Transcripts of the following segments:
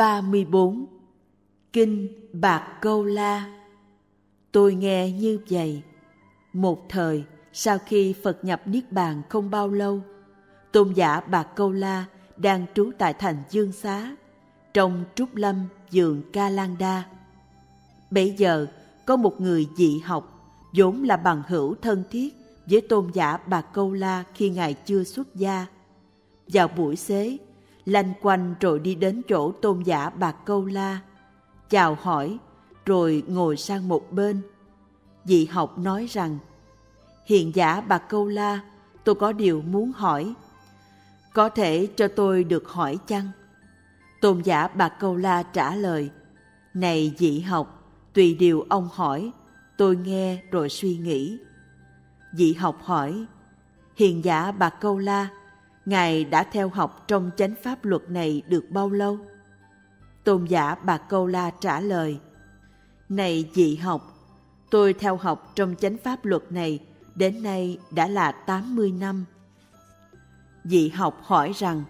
34. Kinh Bạc Câu La. Tôi nghe như vậy. Một thời, sau khi Phật nhập Niết Bàn không bao lâu, tôn giả Bạc Câu La đang trú tại thành Dương Xá, trong Trúc Lâm vườn Ca Lan Đa. Bấy giờ, có một người dị học, vốn là bằng hữu thân thiết với tôn giả Bạc Câu La khi ngài chưa xuất gia. Vào buổi xế, lanh quanh rồi đi đến chỗ tôn giả Bạc Câu La, chào hỏi, rồi ngồi sang một bên. Dị học nói rằng: Hiền giả Bạc Câu La, tôi có điều muốn hỏi. Có thể cho tôi được hỏi chăng? Tôn giả Bạc Câu La trả lời: Này dị học, tùy điều ông hỏi, tôi nghe rồi suy nghĩ. Dị học hỏi: Hiền giả Bạc Câu La, ngài đã theo học trong chánh pháp luật này được bao lâu? Tôn giả Bạc Câu La trả lời: Này dị học, tôi theo học trong chánh pháp luật này đến nay đã là 80 năm. Dị học hỏi rằng: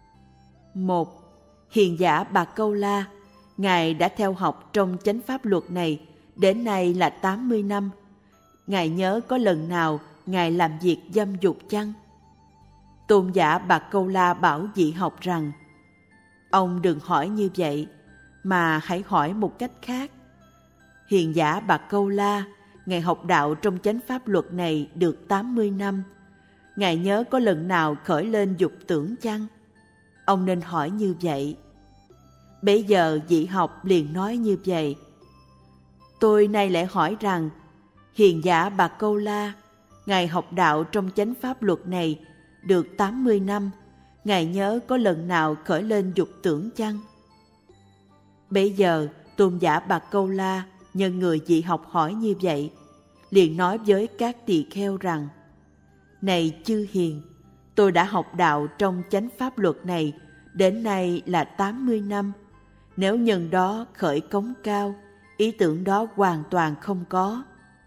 Một, hiền giả Bạc Câu La, ngài đã theo học trong chánh pháp luật này đến nay là 80 năm. Ngài nhớ có lần nào ngài làm việc dâm dục chăng? Tôn giả Bạc Câu La bảo dị học rằng: Ông đừng hỏi như vậy, mà hãy hỏi một cách khác. Hiền giả Bạc Câu La, ngài học đạo trong chánh pháp luật này được 80 năm. Ngài nhớ có lần nào khởi lên dục tưởng chăng? Ông nên hỏi như vậy. Bấy giờ dị học liền nói như vậy: Tôi nay lại hỏi rằng, hiền giả Bạc Câu La, ngài học đạo trong chánh pháp luật này được 80 năm. Ngài nhớ có lần nào khởi lên dục tưởng chăng? Bấy giờ tôn giả Bạc Câu La nhân người dị học hỏi như vậy, liền nói với các tỳ kheo rằng: Này chư hiền, tôi đã học đạo trong chánh pháp luật này đến nay là 80 năm. Nếu nhân đó khởi cống cao, ý tưởng đó hoàn toàn không có.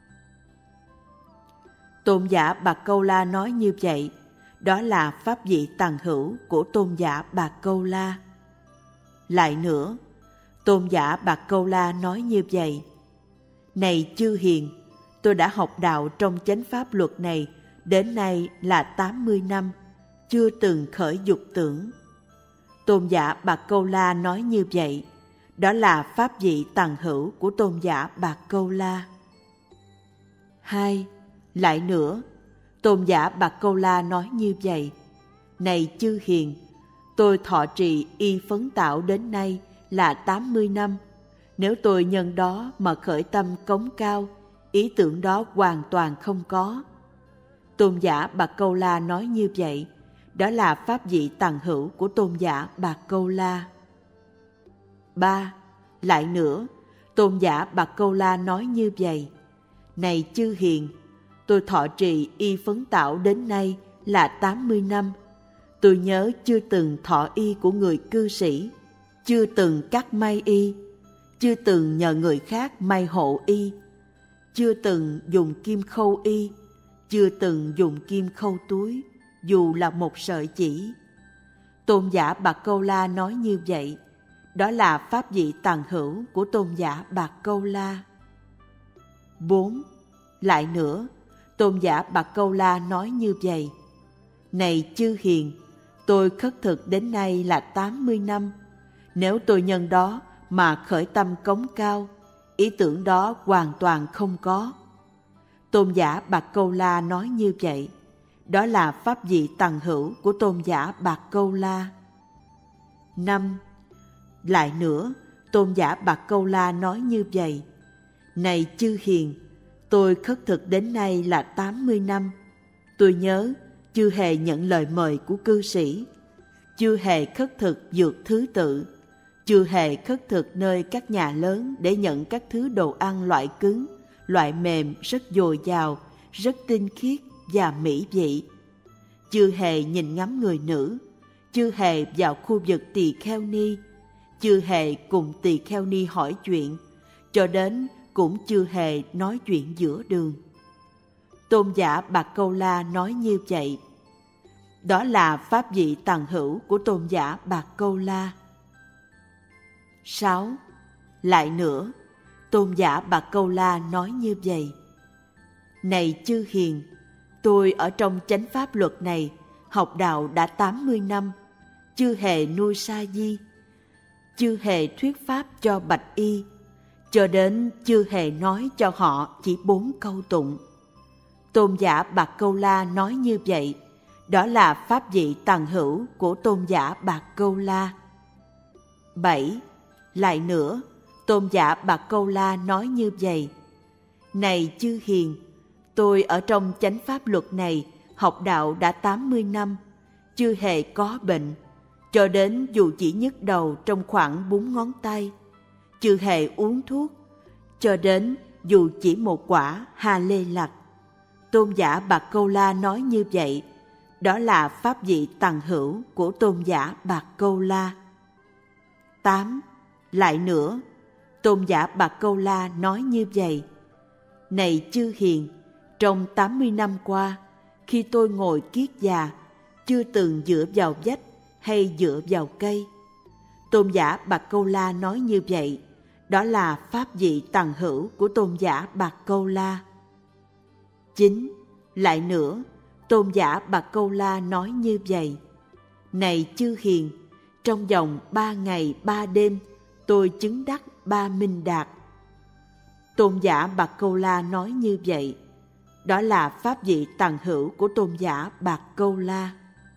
Tôn giả Bạc Câu La nói như vậy, đó là pháp vị tằng hữu của tôn giả Bạc Câu La. Lại nữa, tôn giả Bạc Câu La nói như vậy: Này chư hiền, tôi đã học đạo trong chánh pháp luật này đến nay là 80 năm, chưa từng khởi dục tưởng. Tôn giả Bạc Câu La nói như vậy, đó là pháp vị tằng hữu của tôn giả Bạc Câu La. 2. Lại nữa, tôn giả Bạc Câu La nói như vậy: Này chư hiền, tôi thọ trì y phấn tạo đến nay là 80 năm. Nếu tôi nhân đó mà khởi tâm cống cao, ý tưởng đó hoàn toàn không có. Tôn giả Bạc Câu La nói như vậy, đó là pháp vị tằng hữu của tôn giả Bạc Câu La. 3. Lại nữa, tôn giả Bạc Câu La nói như vậy: Này chư hiền, tôi thọ trì y phấn tạo đến nay là 80 năm. Tôi nhớ chưa từng thọ y của người cư sĩ, chưa từng cắt may y, chưa từng nhờ người khác may hộ y, chưa từng dùng kim khâu y, chưa từng dùng kim khâu túi, dù là một sợi chỉ. Tôn giả Bạc Câu La nói như vậy, đó là pháp vị tằng hữu của tôn giả Bạc Câu La. 4. Lại nữa, tôn giả Bạc Câu La nói như vậy: Này chư hiền, tôi khất thực đến nay là 80 năm. Nếu tôi nhân đó mà khởi tâm cống cao, ý tưởng đó hoàn toàn không có. Tôn giả Bạc Câu La nói như vậy, đó là pháp vị tằng hữu của tôn giả Bạc Câu La. 5. Lại nữa, tôn giả Bạc Câu La nói như vậy: Này chư hiền, tôi khất thực đến nay là 80 năm. Tôi nhớ chưa hề nhận lời mời của cư sĩ, chưa hề khất thực vượt thứ tự, chưa hề khất thực nơi các nhà lớn để nhận các thứ đồ ăn loại cứng, loại mềm rất dồi dào, rất tinh khiết và mỹ vị. Chưa hề nhìn ngắm người nữ, chưa hề vào khu vực tỳ kheo ni, chưa hề cùng tỳ kheo ni hỏi chuyện, cho đến cũng chưa hề nói chuyện giữa đường. Tôn giả Bạc Câu La nói như vậy, đó là pháp vị tằng hữu của tôn giả Bạc Câu La. 6. Lại nữa, Tôn giả Bạc Câu La nói như vậy: Này chư hiền, tôi ở trong chánh pháp luật này học đạo đã 80 năm, chưa hề nuôi sa di, chưa hề thuyết pháp cho bạch y, cho đến chưa hề nói cho họ chỉ 4 câu tụng. Tôn giả Bạc Câu La nói như vậy, đó là pháp vị tằng hữu của Tôn giả Bạc Câu La. 7. Lại nữa, Tôn giả Bạc Câu La nói như vậy: Này chư hiền, tôi ở trong chánh pháp luật này học đạo đã 80 năm, chưa hề có bệnh, cho đến dù chỉ nhức đầu trong khoảng 4 ngón tay, chưa hề uống thuốc, cho đến dù chỉ một quả hà lê lặc. Tôn giả Bạc Câu La nói như vậy, đó là pháp vị tằng hữu của Tôn giả Bạc Câu La. 8. Lại nữa, Tôn giả Bạc Câu La nói như vậy: Này chư hiền, trong 80 năm qua, khi tôi ngồi kiết già, chưa từng dựa vào vách hay dựa vào cây. Tôn giả Bạc Câu La nói như vậy, đó là pháp vị tằng hữu của Tôn giả Bạc Câu La. 9. Lại nữa, Tôn giả Bạc Câu La nói như vậy: Này chư hiền, trong vòng 3 ngày 3 đêm, tôi chứng đắc 3 minh đạt. Tôn giả Bạc Câu La nói như vậy, đó là pháp vị tằng hữu của Tôn giả Bạc Câu La.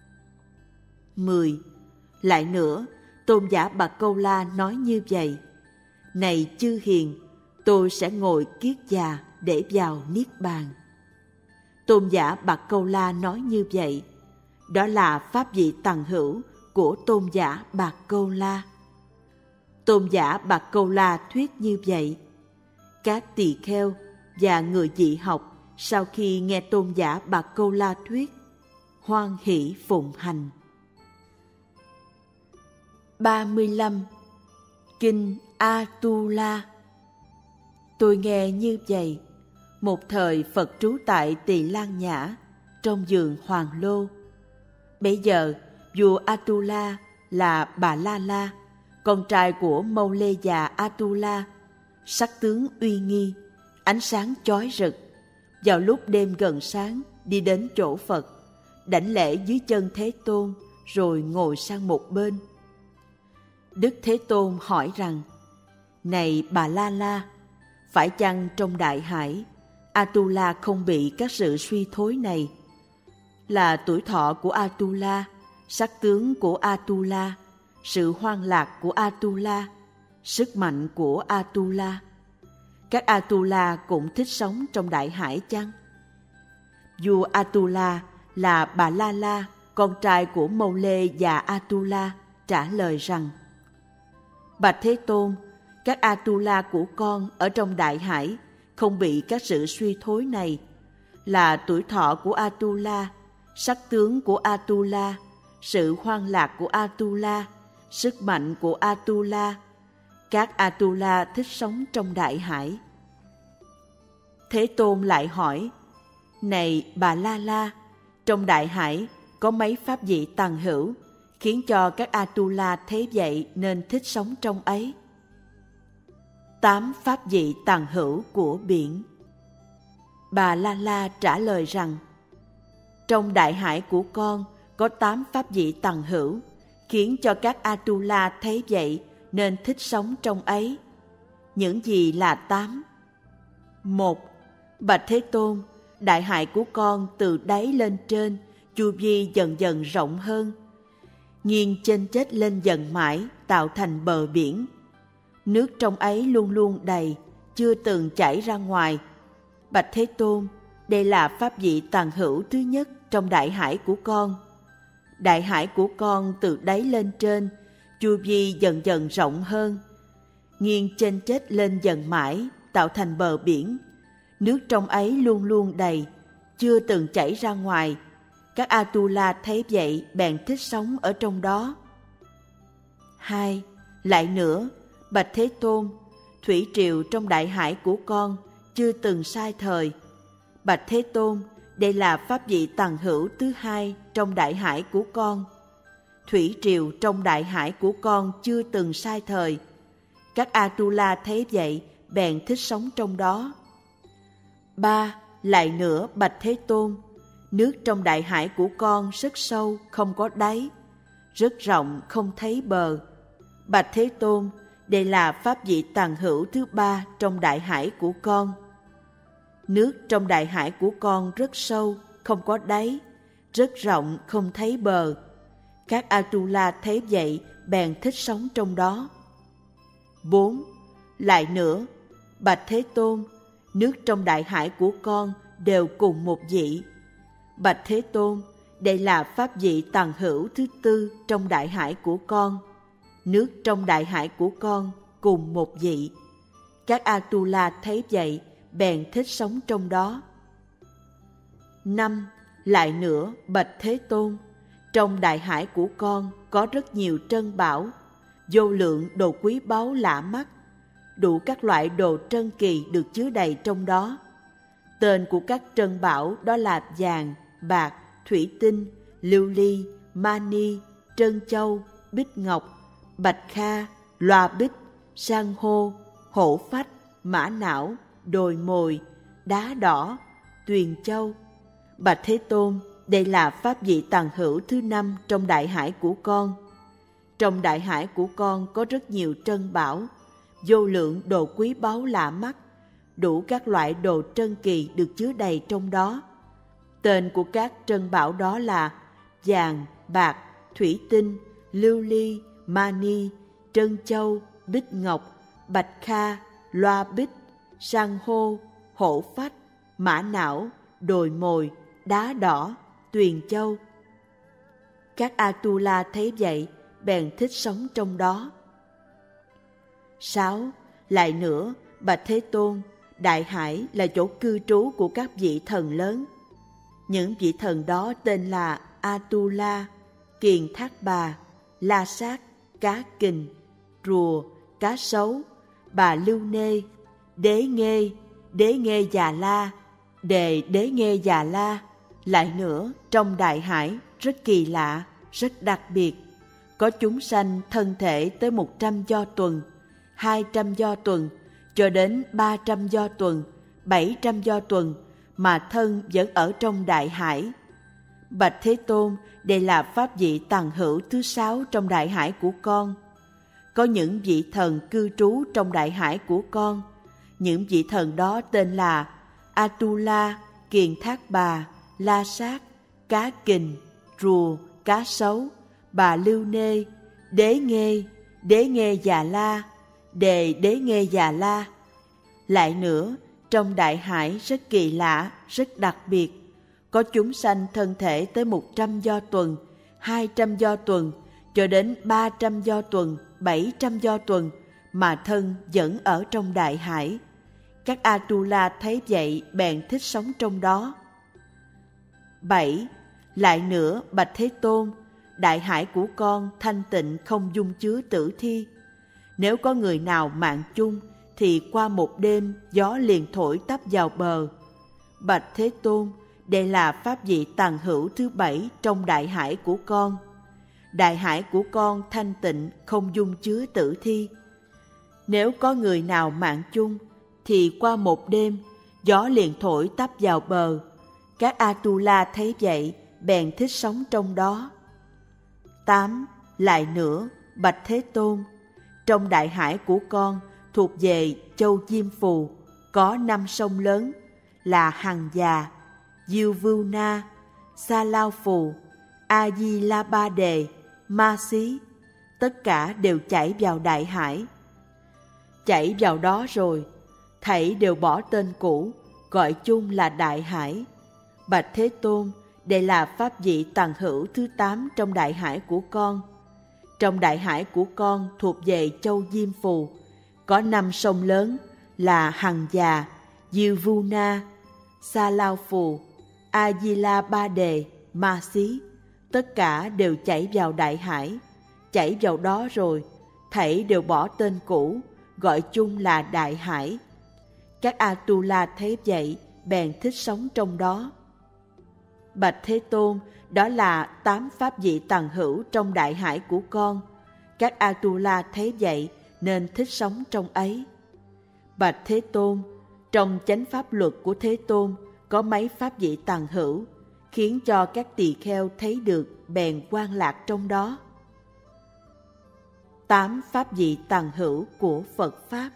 10. Lại nữa, Tôn giả Bạc Câu La nói như vậy: Này chư hiền, tôi sẽ ngồi kiết già để vào Niết Bàn. Tôn giả Bạc Câu La nói như vậy, đó là pháp vị tằng hữu của Tôn giả Bạc Câu La. Tôn giả Bạc Câu La thuyết như vậy. Các tỳ kheo và người dị học sau khi nghe Tôn giả Bạc Câu La thuyết, hoan hỷ phụng hành. 35. Kinh A-tu-la. Tôi nghe như vậy: một thời Phật trú tại Tỳ Lan Nhã, trong vườn Hoàng Lô. Bấy giờ, vua A-tu-la là Bà La La, con trai của Mâu Lê già A-tu-la, sắc tướng uy nghi, ánh sáng chói rực, vào lúc đêm gần sáng đi đến chỗ Phật, đảnh lễ dưới chân Thế Tôn, rồi ngồi sang một bên. Đức Thế Tôn hỏi rằng: Này Bà La La, phải chăng trong đại hải, A-tu-la không bị các sự suy thối này? Là tuổi thọ của A-tu-la, sắc tướng của A-tu-la, sự hoan lạc của A-tu-la, sức mạnh của A-tu-la. Các A-tu-la cũng thích sống trong đại hải chăng? Vua A-tu-la là Bà La La, con trai của Mâu Lê và A-tu-la, trả lời rằng: Bạch Thế Tôn, các A-tu-la của con ở trong đại hải không bị các sự suy thối này. Là tuổi thọ của A-tu-la, sắc tướng của A-tu-la, sự hoan lạc của A-tu-la, sức mạnh của A-tu-la. Các A-tu-la thích sống trong đại hải. Thế Tôn lại hỏi: Này Bà La La, trong đại hải có mấy pháp vị tằng hữu, khiến cho các A-tu-la thế vậy nên thích sống trong ấy? 8 pháp vị tằng hữu của biển. Bà La La trả lời rằng: Trong đại hải của con có 8 pháp vị tằng hữu, khiến cho các A-tu-la thế vậy nên thích sống trong ấy. Những gì là 8? 1. Bạch Thế Tôn, đại hải của con từ đáy lên trên, chu vi dần dần rộng hơn, nghiêng chênh chếch lên dần mãi, tạo thành bờ biển. Nước trong ấy luôn luôn đầy, chưa từng chảy ra ngoài. Bạch Thế Tôn, đây là pháp vị tằng hữu thứ nhất trong đại hải của con. Đại hải của con từ đáy lên trên, chu vi dần dần rộng hơn, nghiêng chênh chếch lên dần mãi, tạo thành bờ biển. Nước trong ấy luôn luôn đầy, chưa từng chảy ra ngoài. Các A-tu-la thấy vậy bèn thích sống ở trong đó. 2. Lại nữa, Bạch Thế Tôn, thủy triều trong đại hải của con chưa từng sai thời. Bạch Thế Tôn, đây là pháp vị tằng hữu thứ hai trong đại hải của con. Thủy triều trong đại hải của con chưa từng sai thời. Các Atula thấy vậy, bèn thích sống trong đó. 3. Lại nữa, bạch Thế Tôn, nước trong đại hải của con rất sâu, không có đáy, rất rộng, không thấy bờ. Bạch Thế Tôn, đây là pháp vị tầng hữu thứ 3 trong đại hải của con. Nước trong đại hải của con rất sâu, không có đáy, rất rộng, không thấy bờ. Các Atula thấy vậy, bèn thích sống trong đó. 4. Lại nữa, bạch Thế Tôn, nước trong đại hải của con đều cùng một vị. Bạch Thế Tôn, đây là pháp vị tầng hữu thứ 4 trong đại hải của con. Nước trong đại hải của con cùng một vị. Các Atula thấy vậy, bèn thích sống trong đó. 5. Lại nữa, bạch Thế Tôn, trong đại hải của con có rất nhiều trân bảo, vô lượng đồ quý báu lạ mắt, đủ các loại đồ trân kỳ được chứa đầy trong đó. Tên của các trân bảo đó là vàng, bạc, thủy tinh, lưu ly, mani, trân châu, bích ngọc, bạch kha, loa bích, san hô, hổ phách, mã não, đồi mồi, đá đỏ, tuyền châu. Bạch Thế Tôn, đây là pháp vị tầng hữu thứ 5 trong đại hải của con. Trong đại hải của con có rất nhiều trân bảo, vô lượng đồ quý báu lạ mắt, đủ các loại đồ trân kỳ được chứa đầy trong đó. Tên của các trân bảo đó là vàng, bạc, thủy tinh, lưu ly, mani, trân châu, bích ngọc, bạch kha, loa bích, san hô, hổ phách, mã não, đồi mồi, đá đỏ, tuyền châu. Các Atula thấy vậy, bèn thích sống trong đó. 6. Lại nữa, bạch Thế Tôn, đại hải là chỗ cư trú của các vị thần lớn. Những vị thần đó tên là Atula, Kiền Thác Bà, La Sát, Cá Kình, Rùa, Cá Sấu, Bà Lưu Nê, Đế Nghê Già La, Đế Nghê Già La. Lại nữa, trong đại hải rất kỳ lạ, rất đặc biệt, có chúng sanh thân thể tới 100 do tuần, 200 do tuần, cho đến 300 do tuần, 700 do tuần, mà thân vẫn ở trong đại hải. Bạch Thế Tôn, đây là pháp vị tầng hữu thứ 6 trong đại hải của con. Có những vị thần cư trú trong đại hải của con. Những vị thần đó tên là Atula, Kiền Thác Bà, La Sát, Cá Kình, Rùa, Cá Sấu, Bà Lưu Nê, Đế Nghê Già La, Đế Nghê Già La. Lại nữa, trong đại hải rất kỳ lạ, rất đặc biệt, có chúng sanh thân thể tới 100 do tuần, 200 do tuần, cho đến 300 do tuần, 700 do tuần, mà thân vẫn ở trong đại hải. Các Atula thấy vậy, bèn thích sống trong đó. 7. Lại nữa, bạch Thế Tôn, đại hải của con thanh tịnh, không dung chứa tử thi. Nếu có người nào mạng chung, thì qua một đêm gió liền thổi tấp vào bờ. Bạch Thế Tôn, đây là pháp vị tầng hữu thứ 7 trong đại hải của con. Đại hải của con thanh tịnh, không dung chứa tử thi. Nếu có người nào mạng chung, thì qua một đêm gió liền thổi tấp vào bờ. Các Atula thấy vậy, bèn thích sống trong đó. 8. Lại nữa, bạch Thế Tôn, trong đại hải của con thuộc về châu Diêm Phù, có 5 sông lớn là Hằng Già, Diêu Vưu Na, Sa Lao Phù, A Di La Ba Đề, Ma Xí. Tất cả đều chảy vào đại hải. Chảy vào đó rồi, thảy đều bỏ tên cũ, gọi chung là đại hải. Bạch Thế Tôn, đây là pháp vị tầng hữu thứ 8 trong đại hải của con. Trong đại hải của con thuộc về châu Diêm Phù, có 5 sông lớn là Hằng Già, Diêu Vu Na, Sa Lao Phù, A Di La Ba Đề, Ma Xí. Tất cả đều chảy vào đại hải. Chảy vào đó rồi, thảy đều bỏ tên cũ, gọi chung là đại hải. Các Atula thấy vậy, bèn thích sống trong đó. Bạch Thế Tôn, đó là 8 pháp vị tầng hữu trong đại hải của con. Các Atula thấy vậy, nên thích sống trong ấy. Bạch Thế Tôn, trong chánh pháp luật của Thế Tôn có mấy pháp vị tằng hữu, khiến cho các tỳ kheo thấy được bèn quan lạc trong đó. 8 pháp vị tằng hữu của Phật Pháp.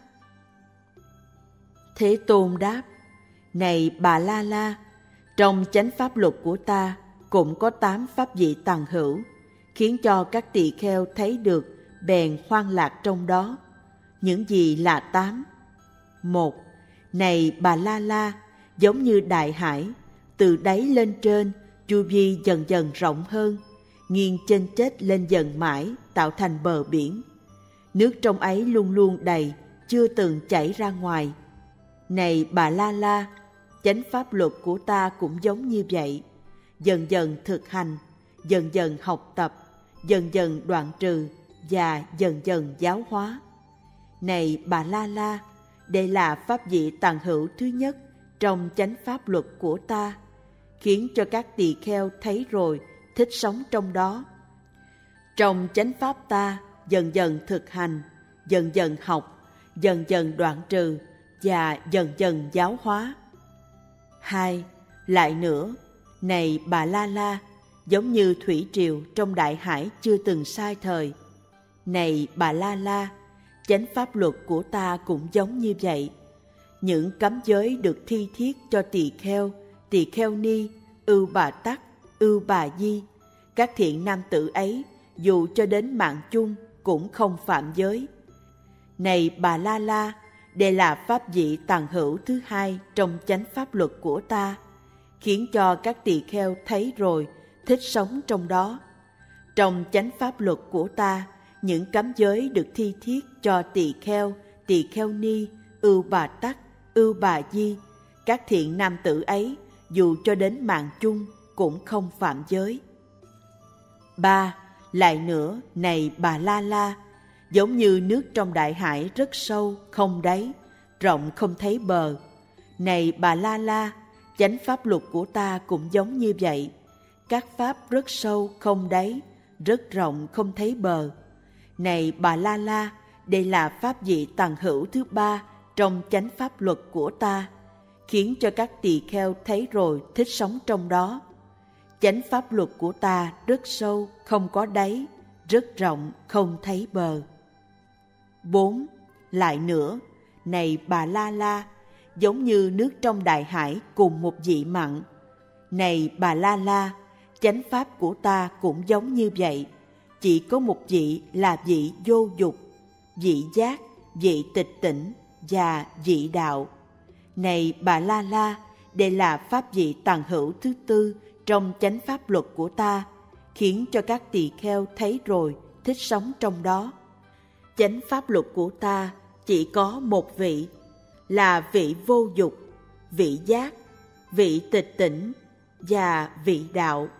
Thế Tôn đáp: Này Bà La La, trong chánh pháp luật của ta cũng có 8 pháp vị tằng hữu, khiến cho các tỳ kheo thấy được bèn hoan lạc trong đó. Những gì là 8? 1. Này Bà La La, giống như đại hải, từ đáy lên trên, chu vi dần dần rộng hơn, nghiêng chênh chếch lên dần mãi, tạo thành bờ biển. Nước trong ấy luôn luôn đầy, chưa từng chảy ra ngoài. Này Bà La La, chánh pháp luật của ta cũng giống như vậy, dần dần thực hành, dần dần học tập, dần dần đoạn trừ và dần dần giáo hóa. Này Bà La La, đây là pháp vị tằng hữu thứ nhất trong chánh pháp luật của ta, khiến cho các tỳ kheo thấy rồi thích sống trong đó. Trong chánh pháp ta dần dần thực hành, dần dần học, dần dần đoạn trừ và dần dần giáo hóa. 2. Lại nữa, này Bà La La, giống như thủy triều trong đại hải chưa từng sai thời. Này Bà La La, chánh pháp luật của ta cũng giống như vậy. Những cấm giới được thi thiết cho tỳ kheo ni, ưu bà tắc, ưu bà di, các thiện nam tử ấy dù cho đến mạng chung cũng không phạm giới. Này Bà La La, đây là pháp vị tằng hữu thứ hai trong chánh pháp luật của ta, khiến cho các tỳ kheo thấy rồi thích sống trong đó. Trong chánh pháp luật của ta, những cấm giới được thi thiết cho tỳ kheo ni, ưu bà tắc, ưu bà di, các thiện nam tử ấy dù cho đến mạng chung cũng không phạm giới. 3. Lại nữa, này Bà La La, giống như nước trong đại hải rất sâu, không đáy, rộng không thấy bờ. Này Bà La La, chánh pháp luật của ta cũng giống như vậy. Các pháp rất sâu, không đáy, rất rộng, không thấy bờ. Này Bà La La, đây là pháp vị tằng hữu thứ ba trong chánh pháp luật của ta, khiến cho các tỳ kheo thấy rồi thích sống trong đó. Chánh pháp luật của ta rất sâu, không có đáy, rất rộng, không thấy bờ. 4. Lại nữa, này Bà La La, giống như nước trong đại hải cùng một vị mặn. Này Bà La La, chánh pháp của ta cũng giống như vậy, chỉ có một vị là vị vô dục, vị giác, vị tịch tỉnh và vị đạo. Này Bà La La, đây là pháp vị tằng hữu thứ tư trong chánh pháp luật của ta, khiến cho các tỳ kheo thấy rồi thích sống trong đó. Chánh pháp luật của ta chỉ có một vị, là vị vô dục, vị giác, vị tịch tỉnh và vị đạo.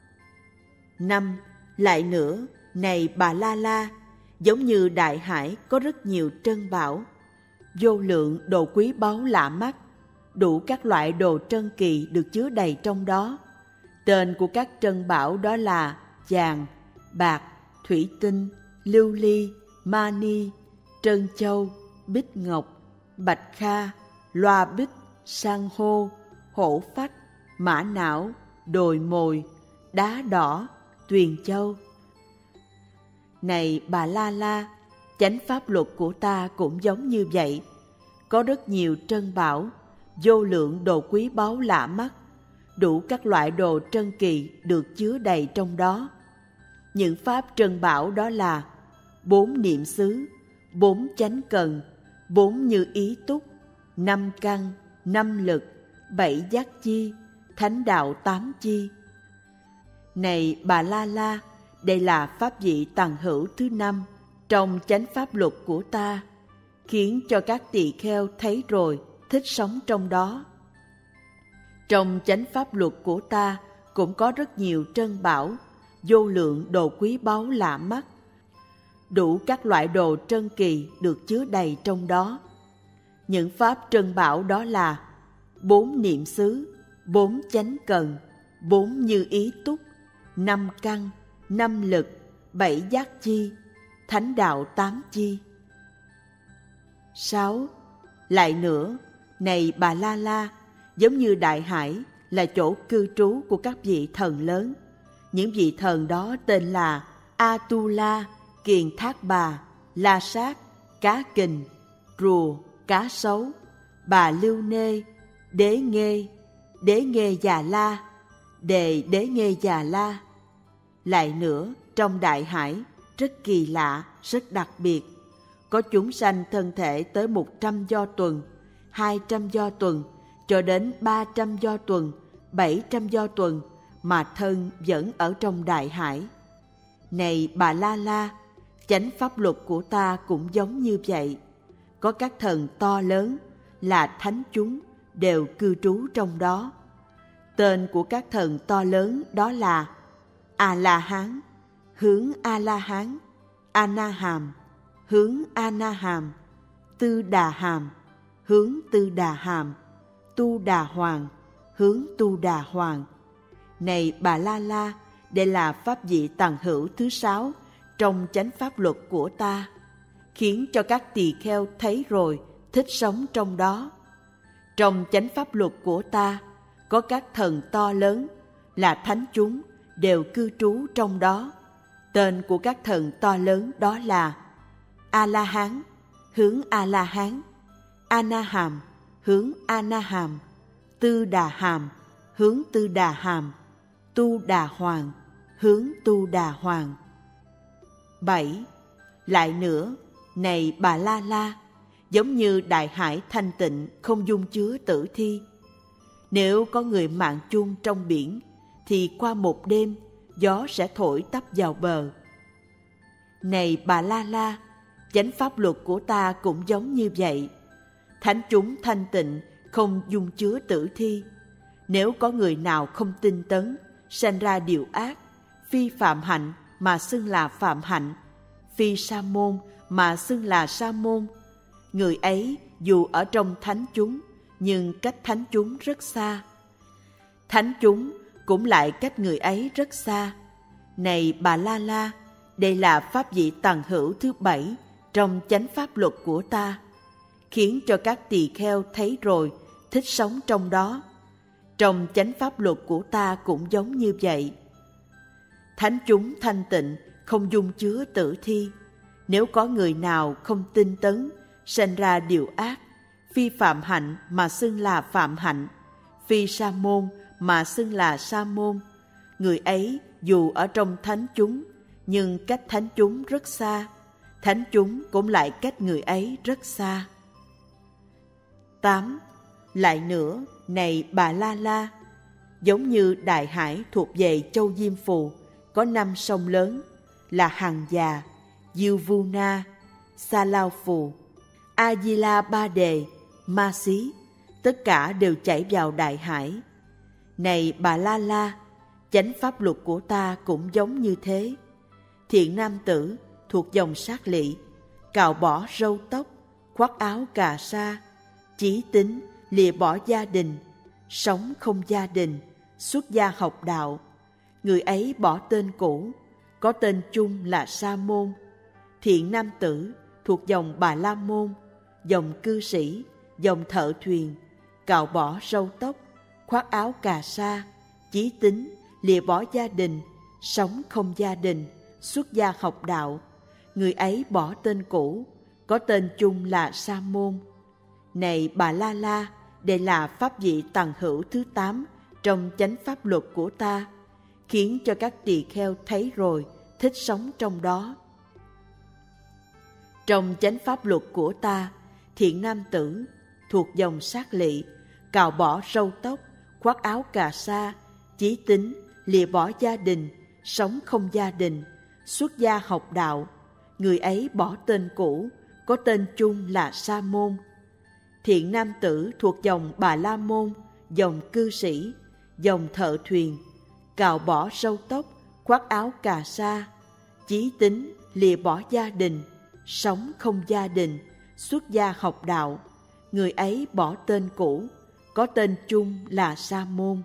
5. Lại nữa, này Bà La La, giống như đại hải có rất nhiều trân bảo, vô lượng đồ quý báu lạ mắt, đủ các loại đồ trân kỳ được chứa đầy trong đó. Tên của các trân bảo đó là vàng, bạc, thủy tinh, lưu ly, mani, trân châu, bích ngọc, bạch kha, loa bích, san hô, hổ phách, mã não, đồi mồi, đá đỏ, tuyền châu. Này Bà La La, chánh pháp luật của ta cũng giống như vậy. Có rất nhiều trân bảo, vô lượng đồ quý báu lạ mắt, đủ các loại đồ trân kỳ được chứa đầy trong đó. Những pháp trân bảo đó là 4 niệm xứ, 4 chánh cần, 4 như ý túc, 5 căn, 5 lực, 7 giác chi, thánh đạo 8 chi. Này Bà La La, đây là pháp vị tằng hữu thứ 5 trong chánh pháp luật của ta, khiến cho các tỳ kheo thấy rồi thích sống trong đó. Trong chánh pháp luật của ta cũng có rất nhiều trân bảo, vô lượng đồ quý báu lạ mắt, đủ các loại đồ trân kỳ được chứa đầy trong đó. Những pháp trân bảo đó là 4 niệm xứ, 4 chánh cần, 4 như ý túc, 5 căn, 5 lực, 7 giác chi, thánh đạo 8 chi. 6. Lại nữa, này Bà La La, giống như đại hải là chỗ cư trú của các vị thần lớn. Những vị thần đó tên là Atula, Kiền Thác Bà, La Sát, Cá Kình, Rùa, Cá Sấu, Bà Lưu Nê, Đế Nghê Già La, Đế Nghê Già La. Lại nữa, trong đại hải, rất kỳ lạ, rất đặc biệt, có chúng sanh thân thể tới 100 do tuần, 200 do tuần, cho đến 300 do tuần, 700 do tuần, mà thân vẫn ở trong đại hải. Này Bà La La, chánh pháp luật của ta cũng giống như vậy. Có các thần to lớn là thánh chúng đều cư trú trong đó. Tên của các thần to lớn đó là A-la-hán, hướng A-la-hán, A-na-hàm, hướng A-na-hàm, Tư Đà Hàm, hướng Tư Đà Hàm, Tu Đà Hoàng, hướng Tu Đà Hoàng. Này Bà La La, đây là pháp vị tầng hữu thứ 6 trong chánh pháp luật của ta, khiến cho các tỳ kheo thấy rồi thích sống trong đó. Trong chánh pháp luật của ta có các thần to lớn là thánh chúng đều cư trú trong đó. Tên của các thần to lớn đó là A-la-hán, hướng A-la-hán, A-na-hàm, hướng A-na-hàm, Tư Đà Hàm, hướng Tư Đà Hàm, Tu Đà Hoàng, hướng Tu Đà Hoàng. 7. Lại nữa, này Bà La La, giống như đại hải thanh tịnh không dung chứa tử thi. Nếu có người mạng chung trong biển, thì qua một đêm, gió sẽ thổi tấp vào bờ. Này Bà La La, chánh pháp luật của ta cũng giống như vậy. Thánh chúng thanh tịnh không dung chứa tử thi. Nếu có người nào không tinh tấn, sanh ra điều ác, phi phạm hạnh mà xưng là phạm hạnh, phi sa môn mà xưng là sa môn, người ấy dù ở trong thánh chúng, nhưng cách thánh chúng rất xa. Thánh chúng cũng lại cách người ấy rất xa. Này Bà La La, đây là pháp vị tầng hữu thứ 7 trong chánh pháp luật của ta, khiến cho các tỳ kheo thấy rồi thích sống trong đó. Trong chánh pháp luật của ta cũng giống như vậy. Thánh chúng thanh tịnh không dung chứa tử thi. Nếu có người nào không tinh tấn, sanh ra điều ác, phi phạm hạnh mà xưng là phạm hạnh, phi sa môn mà xưng là sa môn, người ấy dù ở trong thánh chúng, nhưng cách thánh chúng rất xa. Thánh chúng cũng lại cách người ấy rất xa. 8. Lại nữa, này Bà La La, giống như đại hải thuộc về châu Diêm Phù, có 5 sông lớn là Hằng Già, Diêu Vu Na, Sa Lao Phù, A Di La Ba Đề, Ma Xí, tất cả đều chảy vào đại hải. Này Bà La La, chánh pháp luật của ta cũng giống như thế. Thiện nam tử thuộc dòng sát lị, cạo bỏ râu tóc, khoác áo cà sa, chí tính, lìa bỏ gia đình, sống không gia đình, xuất gia học đạo. Người ấy bỏ tên cũ, có tên chung là Sa môn. Thiện nam tử thuộc dòng Bà La môn, dòng cư sĩ, dòng thợ thuyền, cạo bỏ râu tóc, khoác áo cà sa, chí tính, lìa bỏ gia đình, sống không gia đình, xuất gia học đạo. Người ấy bỏ tên cũ, có tên chung là Sa môn. Này Bà La La, đây là pháp vị tầng hữu thứ 8 trong chánh pháp luật của ta, khiến cho các tỳ kheo thấy rồi thích sống trong đó. Trong chánh pháp luật của ta, thiện nam tử thuộc dòng sát lị, cạo bỏ râu tóc, khoác áo cà sa, chí tính, lìa bỏ gia đình, sống không gia đình, xuất gia học đạo. Người ấy bỏ tên cũ, có tên chung là Sa môn. Thiện nam tử thuộc dòng Bà La môn, dòng cư sĩ, dòng thợ thuyền, cạo bỏ râu tóc, khoác áo cà sa, chí tính, lìa bỏ gia đình, sống không gia đình, xuất gia học đạo. Người ấy bỏ tên cũ, có tên chung là Sa môn.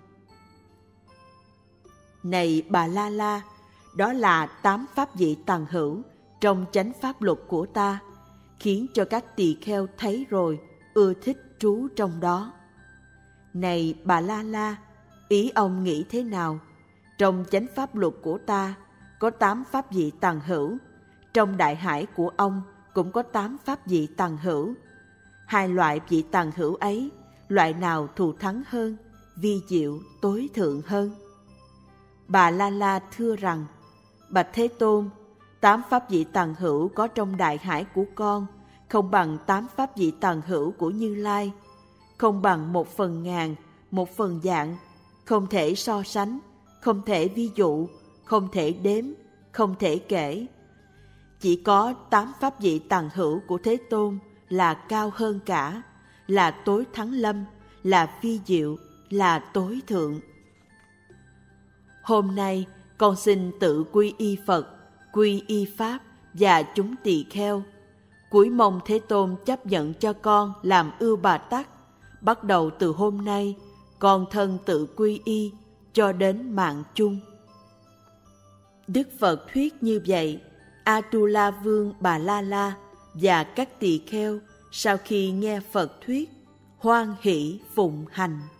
Này Bà La La, đó là 8 pháp vị tầng hữu trong chánh pháp luật của ta, khiến cho các tỳ kheo thấy rồi ưa thích trú trong đó. Này Bà La La, ý ông nghĩ thế nào? Trong chánh pháp luật của ta có 8 pháp vị tầng hữu, trong đại hải của ông cũng có 8 pháp vị tầng hữu. 2 loại vị tầng hữu ấy, loại nào thù thắng hơn, vi diệu, tối thượng hơn? Bà La La thưa rằng: Bạch Thế Tôn, 8 pháp vị tầng hữu có trong đại hải của con không bằng 8 pháp vị tầng hữu của Như Lai, không bằng 1/1000, 1 vạn, không thể so sánh, không thể ví dụ, không thể đếm, không thể kể. Chỉ có 8 pháp vị tầng hữu của Thế Tôn là cao hơn cả, là tối thắng lâm, là vi diệu, là tối thượng. Hôm nay con xin tự quy y Phật, quy y Pháp và chúng tỳ kheo. Cúi mong Thế Tôn chấp nhận cho con làm Ưu Bà Tắc. Bắt đầu từ hôm nay, con thân tự quy y cho đến mạng chung. Đức Phật thuyết như vậy, Atula Vương Bà La La và các tỳ kheo sau khi nghe Phật thuyết, hoan hỷ phụng hành.